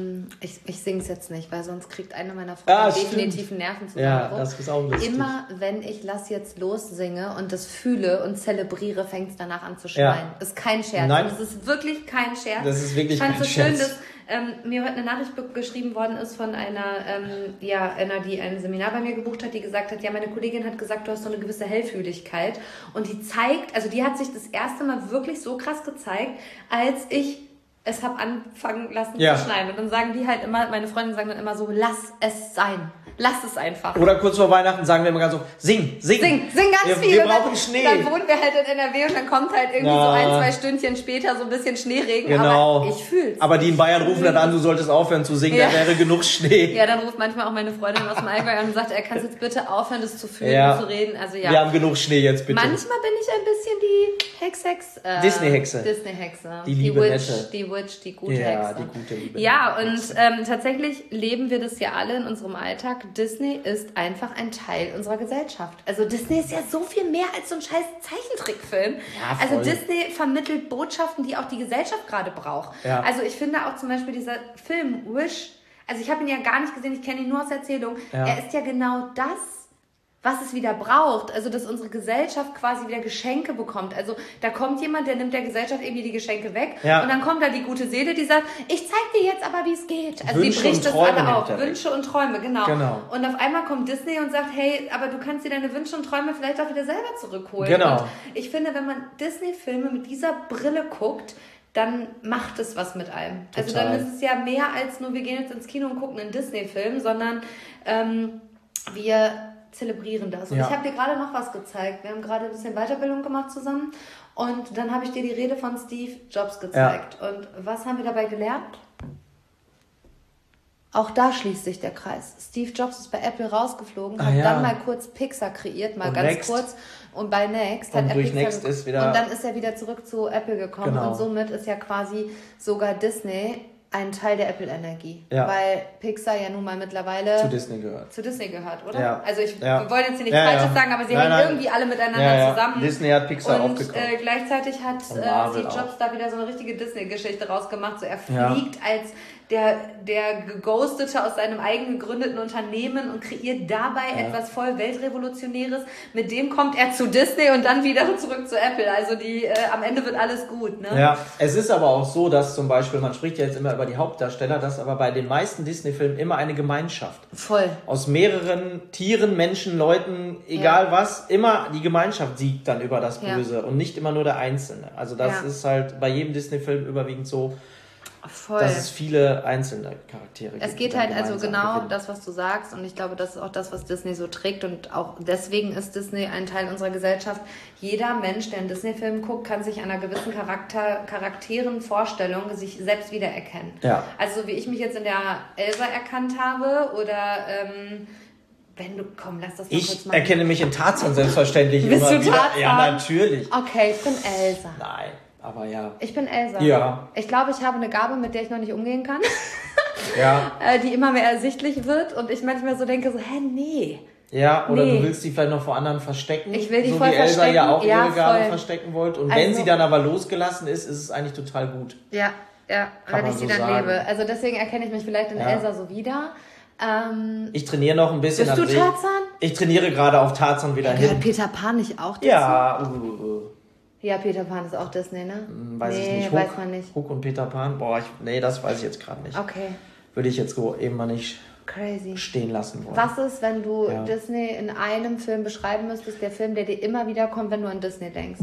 ich singe es jetzt nicht, weil sonst kriegt eine meiner Freunde definitiv einen Nervenzusammenbruch. Ja, das ist auch lustig. Immer wenn ich Lass jetzt los singe und das fühle und zelebriere, fängt es danach an zu schreien. Ist kein Scherz. Nein. Das ist wirklich kein Scherz. Das ist wirklich kein Scherz. Ich fand es so schön, dass mir heute eine Nachricht geschrieben worden ist von einer, die ein Seminar bei mir gebucht hat, die gesagt hat, ja, meine Kollegin hat gesagt, du hast so eine gewisse Hellfühligkeit. Und die hat sich das erste Mal wirklich so krass gezeigt, als ich es habe anfangen lassen zu schneiden. Und dann sagen die halt immer, meine Freundinnen sagen dann immer so, lass es sein. Lass es einfach. Oder kurz vor Weihnachten sagen wir immer ganz so, sing ganz viel. Wir brauchen Schnee. Dann wohnen wir halt in NRW und dann kommt halt irgendwie so 1-2 Stündchen später so ein bisschen Schneeregen. Genau. Aber ich fühl's. Aber die in Bayern rufen dann an, du solltest aufhören zu singen, da wäre genug Schnee. Ja, dann ruft manchmal auch meine Freundin aus dem Allgäu an und sagt, kannst jetzt bitte aufhören, das zu fühlen und zu reden. Also ja. Wir haben genug Schnee jetzt, bitte. Manchmal bin ich ein bisschen die Hex-Hex. Disney-Hexe. Die liebe Witch, die gute Hexe. Ja, die gute liebe Ja, und tatsächlich leben wir das ja alle in unserem Alltag. Disney ist einfach ein Teil unserer Gesellschaft. Also Disney ist ja so viel mehr als so ein scheiß Zeichentrickfilm. Ja, also Disney vermittelt Botschaften, die auch die Gesellschaft gerade braucht. Ja. Also ich finde auch zum Beispiel dieser Film Wish, also ich habe ihn ja gar nicht gesehen, ich kenne ihn nur aus Erzählung. Ja. Er ist ja genau das, was es wieder braucht. Also, dass unsere Gesellschaft quasi wieder Geschenke bekommt. Also, da kommt jemand, der nimmt der Gesellschaft irgendwie die Geschenke weg. Ja. Und dann kommt da die gute Seele, die sagt, ich zeig dir jetzt aber, wie es geht. Also, Wünsche die bricht das alle auf. Wünsche und Träume, genau. Und auf einmal kommt Disney und sagt, hey, aber du kannst dir deine Wünsche und Träume vielleicht auch wieder selber zurückholen. Genau. Und ich finde, wenn man Disney-Filme mit dieser Brille guckt, dann macht es was mit einem. Total. Also, dann ist es ja mehr als nur, wir gehen jetzt ins Kino und gucken einen Disney-Film, sondern wir zelebrieren das. Und ich habe dir gerade noch was gezeigt. Wir haben gerade ein bisschen Weiterbildung gemacht zusammen und dann habe ich dir die Rede von Steve Jobs gezeigt. Ja. Und was haben wir dabei gelernt? Auch da schließt sich der Kreis. Steve Jobs ist bei Apple rausgeflogen, hat dann mal kurz Pixar kreiert, mal ganz Next. Kurz. Und bei Next und hat durch Pixar Next ist wieder und dann ist er wieder zurück zu Apple gekommen. Genau. Und somit ist ja quasi sogar Disney ein Teil der Apple-Energie, weil Pixar ja nun mal mittlerweile zu Disney gehört, oder? Ja. Also wir wollen jetzt hier nicht Falsches sagen, aber sie hängen irgendwie alle miteinander zusammen. Disney hat Pixar aufgekauft. Und gleichzeitig hat Steve Jobs da wieder so eine richtige Disney-Geschichte rausgemacht. So, er fliegt als der Geghostete aus seinem eigen gegründeten Unternehmen und kreiert dabei etwas voll Weltrevolutionäres. Mit dem kommt er zu Disney und dann wieder zurück zu Apple. Also am Ende wird alles gut. Ne? Ja, es ist aber auch so, dass zum Beispiel, man spricht ja jetzt immer über die Hauptdarsteller, dass aber bei den meisten Disney-Filmen immer eine Gemeinschaft. Voll. Aus mehreren Tieren, Menschen, Leuten, egal was, immer die Gemeinschaft siegt dann über das Böse und nicht immer nur der Einzelne. Also das ist halt bei jedem Disney-Film überwiegend so, voll. Dass es viele einzelne Charaktere gibt. Es geht halt also genau das, was du sagst, und ich glaube, das ist auch das, was Disney so trägt, und auch deswegen ist Disney ein Teil unserer Gesellschaft. Jeder Mensch, der einen Disney-Film guckt, kann sich an einer gewissen Charakteren, Vorstellung sich selbst wiedererkennen. Ja. Also wie ich mich jetzt in der Elsa erkannt habe, oder lass das mal kurz machen. Ich erkenne mich in Tarzan selbstverständlich. Bist du Tarzan? Ja, natürlich. Okay, ich bin Elsa. Nein. Aber ja. Ich bin Elsa. Ja. Ich glaube, ich habe eine Gabe, mit der ich noch nicht umgehen kann. Ja. Die immer mehr ersichtlich wird und ich manchmal so denke, nee. Ja, oder du willst die vielleicht noch vor anderen verstecken. Ich will die so voll wie Elsa verstecken. ja auch ihre Gabe verstecken wollte. Und wenn sie dann aber losgelassen ist, ist es eigentlich total gut. Ja, wenn ich sie dann lebe. Also deswegen erkenne ich mich vielleicht in Elsa so wieder. Ich trainiere noch ein bisschen. Bist du Tarzan? Ich trainiere gerade auf Tarzan wieder hin. Gehört Peter Pan nicht auch dazu? Ja. Ja, Peter Pan ist auch Disney, ne? Weiß ich nicht. Weiß man nicht. Hook und Peter Pan? Boah, das weiß ich jetzt gerade nicht. Okay. Würde ich jetzt so eben mal nicht crazy stehen lassen wollen. Was ist, wenn du Disney in einem Film beschreiben müsstest, der Film, der dir immer wieder kommt, wenn du an Disney denkst?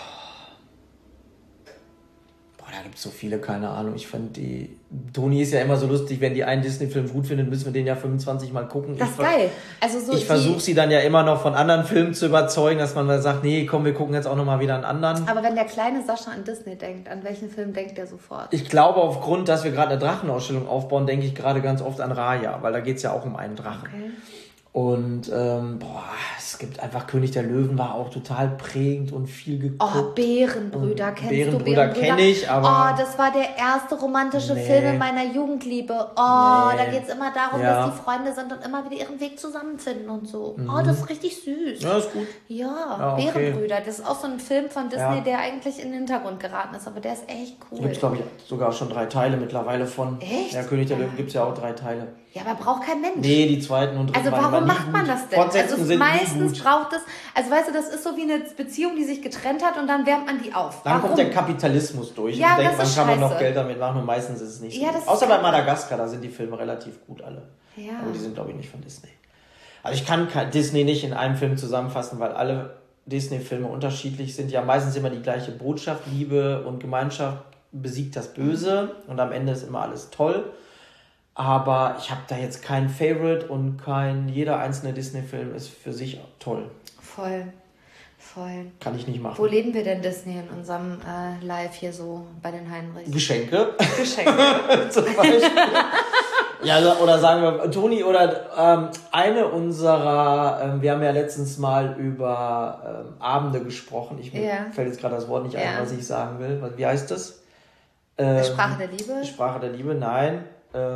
Da gibt es so viele, keine Ahnung. Ich fand Toni ist ja immer so lustig, wenn die einen Disney-Film gut findet, müssen wir den ja 25 Mal gucken. Das ist geil. Also ich versuche sie dann ja immer noch von anderen Filmen zu überzeugen, dass man mal sagt, nee, komm, wir gucken jetzt auch nochmal wieder einen anderen. Aber wenn der kleine Sascha an Disney denkt, an welchen Film denkt der sofort? Ich glaube, aufgrund, dass wir gerade eine Drachenausstellung aufbauen, denke ich gerade ganz oft an Raya, weil da geht es ja auch um einen Drachen. Okay. Und es gibt einfach König der Löwen war auch total prägend und viel geguckt. Oh, Bärenbrüder, kennst du? Bärenbrüder kenne ich, aber... Oh, das war der erste romantische Film in meiner Jugendliebe. Da geht es immer darum, dass die Freunde sind und immer wieder ihren Weg zusammenfinden und so. Oh, das ist richtig süß. Ja, ist gut. Ja, okay. Bärenbrüder. Das ist auch so ein Film von Disney, der eigentlich in den Hintergrund geraten ist, aber der ist echt cool. Da gibt es, glaube ich, sogar schon 3 Teile mittlerweile von. Echt? Ja, König der Löwen gibt es ja auch 3 Teile. Ja, aber braucht kein Mensch. Nee, die zweiten und dritten. Also warum macht man das denn? Also meistens braucht es, also weißt du, das ist so wie eine Beziehung, die sich getrennt hat und dann wärmt man die auf. Dann kommt der Kapitalismus durch und denkt, man kann man noch Geld damit machen und meistens ist es nicht so. Außer bei Madagaskar, da sind die Filme relativ gut alle. Ja. Aber die sind, glaube ich, nicht von Disney. Also ich kann Disney nicht in einem Film zusammenfassen, weil alle Disney-Filme unterschiedlich sind. Ja, meistens immer die gleiche Botschaft, Liebe und Gemeinschaft besiegt das Böse und am Ende ist immer alles toll. Aber ich habe da jetzt kein Favorite und jeder einzelne Disney-Film ist für sich toll. Voll. Kann ich nicht machen. Wo leben wir denn Disney in unserem Live hier so bei den Heinrichs? Geschenke. Zum Beispiel. Ja, oder sagen wir, Toni, oder eine unserer, wir haben ja letztens mal über Abende gesprochen. Mir fällt jetzt gerade das Wort nicht ein, was ich sagen will. Wie heißt das? Sprache der Liebe? Sprache der Liebe, nein.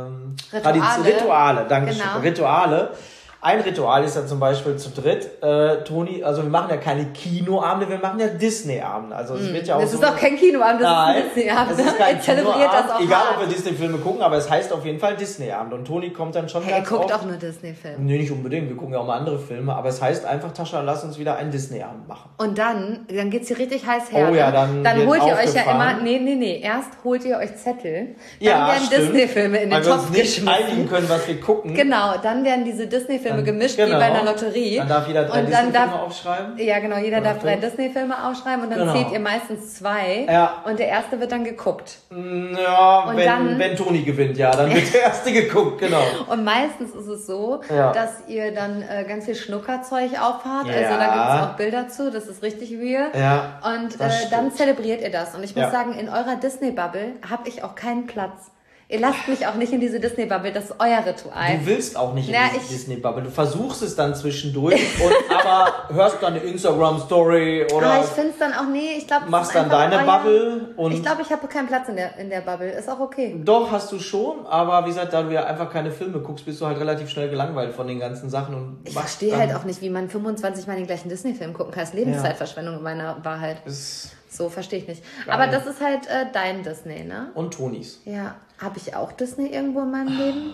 Rituale, danke schön. Genau. Rituale. Ein Ritual ist ja zum Beispiel zu dritt, Toni, also wir machen ja keine Kinoabende, wir machen ja Disney-Abende. Also es wird ja auch das ist doch kein Kinoabend, das ist ein Disney-Abend. Es ist kein Kinoabend, das auch egal ob wir Disney-Filme gucken, aber es heißt auf jeden Fall Disney-Abend. Und Toni kommt dann schon ganz oft. Er guckt auch nur Disney-Filme. Nee, nicht unbedingt, wir gucken ja auch mal andere Filme, aber es heißt einfach, Tascha, lass uns wieder einen Disney-Abend machen. Und dann geht's hier richtig heiß her. Oh ja, dann holt ihr euch ja immer, nee, erst holt ihr euch Zettel, dann werden Disney-Filme in den Topf geschmissen. Weil wir uns nicht einigen können, was wir gucken. Genau, dann werden diese Disney-Filme gemischt, wie bei einer Lotterie. Dann darf jeder 3 Disney-Filme aufschreiben. Ja, genau, jeder darf 3 Disney-Filme aufschreiben und dann zählt ihr meistens 2 und der erste wird dann geguckt. Ja, und wenn Toni gewinnt, dann wird der erste geguckt, genau. Und meistens ist es so, dass ihr dann ganz viel Schnuckerzeug aufhabt, also da gibt es auch Bilder zu, das ist richtig weird. Ja, und dann zelebriert ihr das. Und ich muss sagen, in eurer Disney-Bubble habe ich auch keinen Platz. Ihr lasst mich auch nicht in diese Disney-Bubble, das ist euer Ritual. Du willst auch nicht in diese Disney-Bubble. Du versuchst es dann zwischendurch, aber hörst dann eine Instagram-Story oder ich finde es dann auch, machst dann deine Bubble. Und ich glaube, ich habe keinen Platz in der Bubble, ist auch okay. Doch, hast du schon, aber wie gesagt, da du ja einfach keine Filme guckst, bist du halt relativ schnell gelangweilt von den ganzen Sachen. Und ich verstehe halt auch nicht, wie man 25 Mal den gleichen Disney-Film gucken kann. Das ist Lebenszeitverschwendung in meiner Wahrheit. So verstehe ich nicht. Aber das ist halt dein Disney, ne? Und Tonis. Ja. Habe ich auch Disney irgendwo in meinem Leben?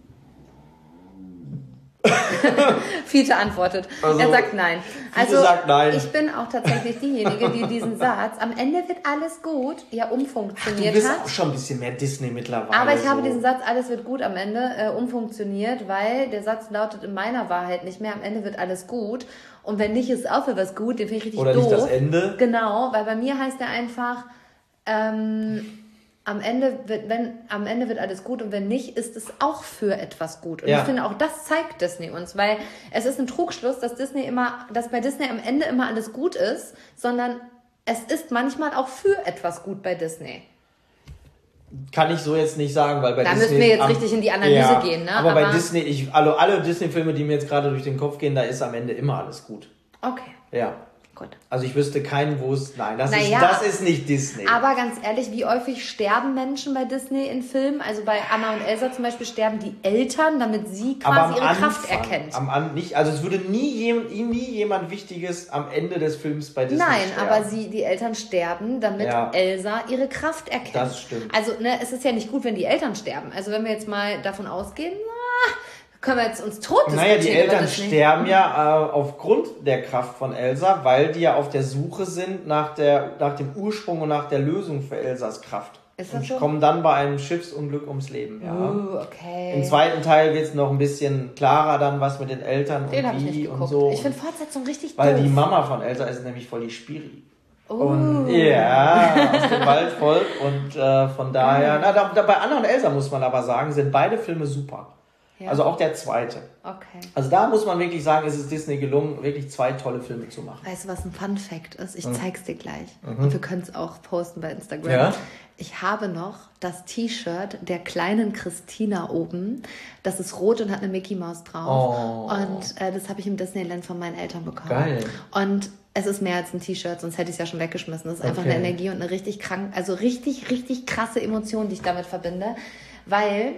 Fiete antwortet. Er sagt nein. Also sagt nein. Ich bin auch tatsächlich diejenige, die diesen Satz, am Ende wird alles gut, umfunktioniert hat. Du bist auch schon ein bisschen mehr Disney mittlerweile. Aber ich habe diesen Satz, alles wird gut am Ende, umfunktioniert, weil der Satz lautet in meiner Wahrheit nicht mehr, am Ende wird alles gut. Und wenn nicht, ist auch für was gut, den finde ich richtig doof. Oder nicht das Ende. Genau, weil bei mir heißt der einfach, am Ende wird alles gut und wenn nicht, ist es auch für etwas gut. Und ich finde, auch das zeigt Disney uns, weil es ist ein Trugschluss, dass bei Disney am Ende immer alles gut ist, sondern es ist manchmal auch für etwas gut bei Disney. Kann ich so jetzt nicht sagen, weil bei da Disney... Da müssen wir jetzt richtig in die Analyse gehen, ne? Aber bei Disney, alle Disney-Filme, die mir jetzt gerade durch den Kopf gehen, da ist am Ende immer alles gut. Okay. Ja. Gut. Also ich wüsste keinen, wo es... Nein, das ist nicht Disney. Aber ganz ehrlich, wie häufig sterben Menschen bei Disney in Filmen? Also bei Anna und Elsa zum Beispiel sterben die Eltern, damit sie quasi ihre Kraft erkennt. Also es würde nie jemand Wichtiges am Ende des Films bei Disney sterben. Aber die Eltern sterben, damit Elsa ihre Kraft erkennt. Das stimmt. Also es ist ja nicht gut, wenn die Eltern sterben. Also wenn wir jetzt mal davon ausgehen, können wir jetzt uns tot diskutieren. Naja, die Eltern sterben ja aufgrund der Kraft von Elsa, weil die ja auf der Suche sind nach dem Ursprung und nach der Lösung für Elsas Kraft. Ist das so? Und kommen dann bei einem Schiffsunglück ums Leben. Ja. Okay. Im zweiten Teil wird es noch ein bisschen klarer dann, was mit den Eltern den und wie und so. Ich finde Fortsetzung richtig weil doof. die Mama von Elsa ist nämlich voll die Spiri. Und ja, aus dem Waldvolk. Und von daher, bei Anna und Elsa muss man aber sagen, sind beide Filme super. Ja. Also auch der zweite. Okay. Also da muss man wirklich sagen, ist es Disney gelungen, wirklich 2 tolle Filme zu machen. Weißt du, was ein Fun-Fact ist? Ich zeig's dir gleich. Und wir können es auch posten bei Instagram. Ja? Ich habe noch das T-Shirt der kleinen Christina oben. Das ist rot und hat eine Mickey Maus drauf. Oh. Und das habe ich im Disneyland von meinen Eltern bekommen. Geil. Und es ist mehr als ein T-Shirt, sonst hätte ich es ja schon weggeschmissen. Das ist einfach eine Energie und eine richtig richtig krasse Emotion, die ich damit verbinde. Weil...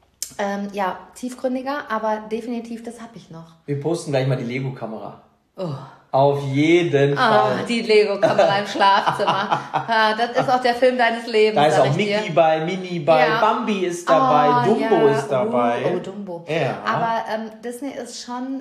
tiefgründiger, aber definitiv, das habe ich noch. Wir posten gleich mal die Lego-Kamera. Oh. Auf jeden Fall. Die Lego-Kamera im Schlafzimmer. Das ist auch der Film deines Lebens. Da ist auch Mickey bei, Minnie bei, Bambi ist dabei, Dumbo ist dabei. Dumbo. Ja. Aber Disney ist schon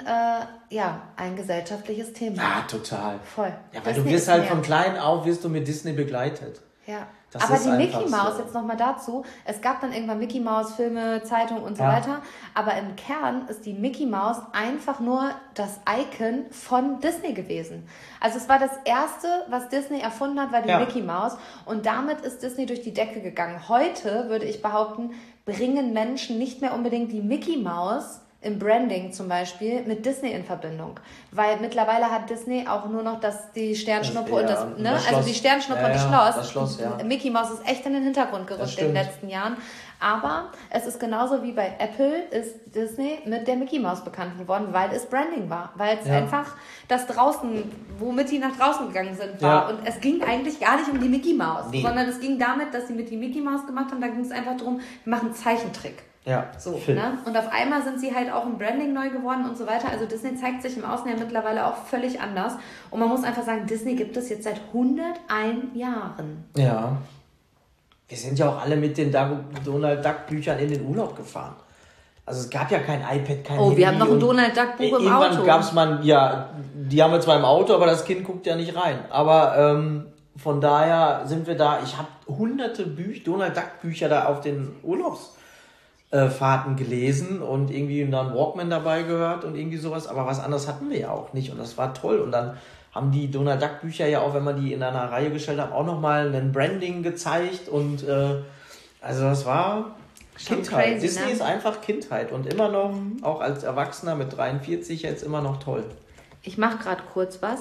ein gesellschaftliches Thema. Ja, total. Voll. Ja, weil Disney du wirst halt von klein auf wirst du mit Disney begleitet. Ja. Das aber die Mickey Maus, so. jetzt nochmal dazu, es gab dann irgendwann Mickey Maus Filme, Zeitungen und so weiter, aber im Kern ist die Mickey Maus einfach nur das Icon von Disney gewesen. Also es war das erste, was Disney erfunden hat, war die Mickey Maus und damit ist Disney durch die Decke gegangen. Heute, würde ich behaupten, bringen Menschen nicht mehr unbedingt die Mickey Maus im Branding zum Beispiel mit Disney in Verbindung. Weil mittlerweile hat Disney auch nur noch die Sternschnuppe und das also die Sternschnuppe und das Schloss. Mickey Mouse ist echt in den Hintergrund gerückt in den letzten Jahren. Aber es ist genauso wie bei Apple, ist Disney mit der Mickey Mouse bekannt geworden, weil es Branding war. Weil es einfach das draußen, womit die nach draußen gegangen sind, war. Und es ging eigentlich gar nicht um die Mickey Mouse, sondern es ging damit, dass sie mit die Mickey Mouse gemacht haben, da ging es einfach darum, wir machen einen Zeichentrick. Ja, so, ne? Und auf einmal sind sie halt auch im Branding neu geworden und so weiter. Also Disney zeigt sich im Außen ja mittlerweile auch völlig anders. Und man muss einfach sagen, Disney gibt es jetzt seit 101 Jahren. Ja. Wir sind ja auch alle mit den Donald Duck Büchern in den Urlaub gefahren. Also es gab ja kein iPad, kein Handy. Wir haben noch ein Donald Duck Buch im Auto. Irgendwann gab es die haben wir zwar im Auto, aber das Kind guckt ja nicht rein. Aber von daher sind wir da, ich habe hunderte Donald Duck Bücher da auf den Urlaubsfahrten gelesen und irgendwie dann Walkman dabei gehört und irgendwie sowas, aber was anderes hatten wir ja auch nicht und das war toll. Und dann haben die Donald Duck Bücher ja auch, wenn man die in einer Reihe gestellt hat, auch nochmal ein Branding gezeigt und also das war schon Kindheit. Crazy, Disney ist einfach Kindheit und immer noch, auch als Erwachsener mit 43 jetzt immer noch toll. Ich mache gerade kurz was.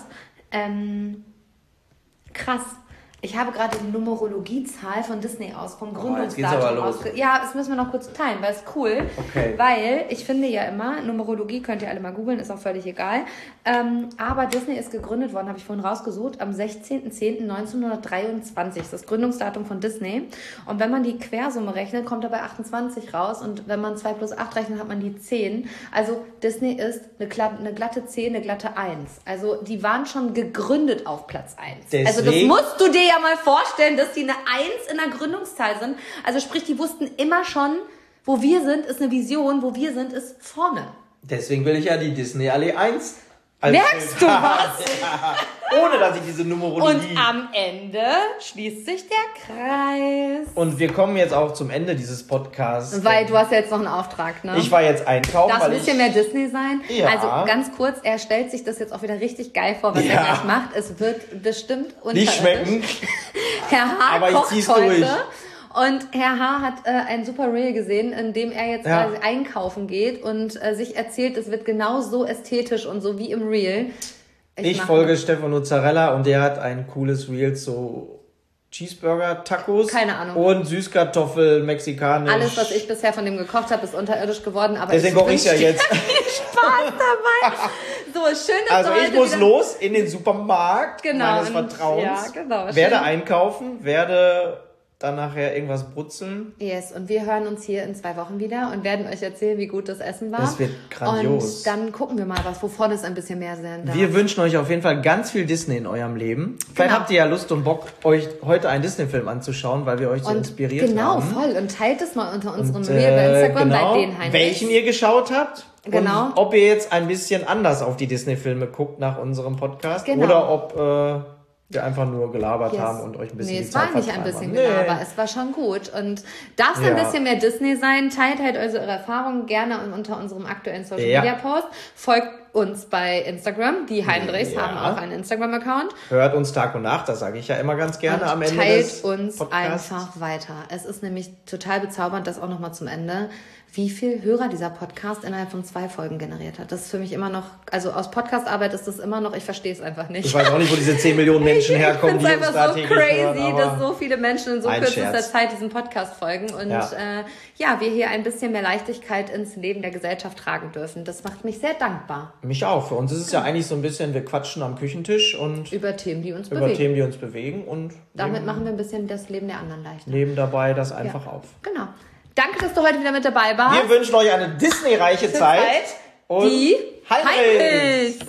Krass. Ich habe gerade die Numerologiezahl von Disney vom Gründungsdatum Ja, das müssen wir noch kurz teilen, weil es cool. Okay. Weil ich finde ja immer, Numerologie könnt ihr alle mal googeln, ist auch völlig egal. Aber Disney ist gegründet worden, habe ich vorhin rausgesucht, am 16.10.1923. Das ist das Gründungsdatum von Disney. Und wenn man die Quersumme rechnet, kommt dabei 28 raus. Und wenn man 2 plus 8 rechnet, hat man die 10. Also Disney ist eine glatte 10, eine glatte 1. Also die waren schon gegründet auf Platz 1. Deswegen, also das musst du dir ja mal vorstellen, dass die eine 1 in der Gründungszahl sind. Also sprich, die wussten immer schon, wo wir sind, ist eine Vision, wo wir sind, ist vorne. Deswegen will ich ja die Disney Allee 1. Merkst du was? Ja, ohne dass ich diese Numerologie... Und am Ende schließt sich der Kreis. Und wir kommen jetzt auch zum Ende dieses Podcasts. Weil du hast ja jetzt noch einen Auftrag, ne? Ich war jetzt einkaufen. Darf ein bisschen mehr Disney sein? Ja. Also ganz kurz, er stellt sich das jetzt auch wieder richtig geil vor, was er gleich macht. Es wird bestimmt nicht schmecken. Herr H. Aber kocht ich zieh's heute. durch. Und Herr H. hat ein super Reel gesehen, in dem er jetzt quasi einkaufen geht und sich erzählt, es wird genau so ästhetisch und so wie im Reel. Ich folge Stefano Zarella und der hat ein cooles Reel, so Cheeseburger-Tacos. Keine Ahnung. Und Süßkartoffel, mexikanisch. Alles, was ich bisher von dem gekocht habe, ist unterirdisch geworden. Aber deswegen koche ich ja jetzt. Viel Spaß dabei. So, schön, dass also ich muss los in den Supermarkt meines Vertrauens. Ja, genau. Werde einkaufen, werde dann nachher irgendwas brutzeln. Yes, und wir hören uns hier in 2 Wochen wieder und werden euch erzählen, wie gut das Essen war. Das wird grandios. Und dann gucken wir mal, wovon es ein bisschen mehr sein darf. Wir wünschen euch auf jeden Fall ganz viel Disney in eurem Leben. Vielleicht habt ihr ja Lust und Bock, euch heute einen Disney-Film anzuschauen, weil wir euch so inspiriert haben. Genau, voll. Und teilt es mal unter unserem Reel bei Instagram bei den Heinrich. Welchen ihr geschaut habt. Genau. Und ob ihr jetzt ein bisschen anders auf die Disney-Filme guckt nach unserem Podcast Genau. oder ob wir einfach nur gelabert haben und euch ein bisschen die Zeit es war nicht ein bisschen Gelaber, es war schon gut. Und darf es ein bisschen mehr Disney sein, teilt halt eure Erfahrungen gerne unter unserem aktuellen Social-Media-Post. Folgt uns bei Instagram, die Heinrichs haben auch einen Instagram-Account. Hört uns Tag und Nacht, das sage ich ja immer ganz gerne und am Ende des Podcasts. Teilt uns einfach weiter. Es ist nämlich total bezaubernd, das auch nochmal zum Ende, wie viel Hörer dieser Podcast innerhalb von 2 Folgen generiert hat. Das ist für mich immer noch, also aus Podcast-Arbeit ist das immer noch, ich verstehe es einfach nicht. Ich weiß auch nicht, wo diese 10 Millionen Menschen herkommen, die uns da täglich hören. Es ist einfach so crazy, dass so viele Menschen in so kürzester Zeit diesen Podcast folgen und wir hier ein bisschen mehr Leichtigkeit ins Leben der Gesellschaft tragen dürfen. Das macht mich sehr dankbar. Mich auch. Für uns ist es ja eigentlich so ein bisschen, wir quatschen am Küchentisch und über Themen, die uns bewegen. Und damit machen wir ein bisschen das Leben der anderen leichter. Nehmen dabei das einfach auf. Genau. Danke, dass du heute wieder mit dabei warst. Wir wünschen euch eine Disney-reiche Zeit. Und die Heinrichs.